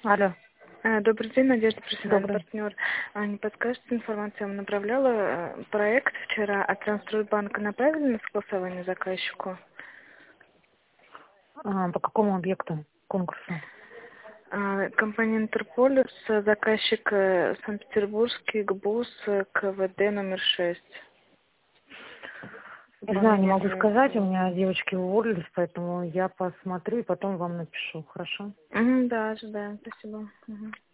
Алло, Добрый день, Надежда, профессиональный добрый. партнер. Не подскажете информацию? Я вам направляла проект вчера от Транстройбанка. Направили на согласование заказчику? По какому объекту конкурса? Компания Интерполис, заказчик Санкт-Петербургский ГБУС КВД номер 6. Не знаю, не могу сказать, у меня девочки уволились, поэтому я посмотрю и потом вам напишу, хорошо? Да, ожидаем, спасибо. Мгм.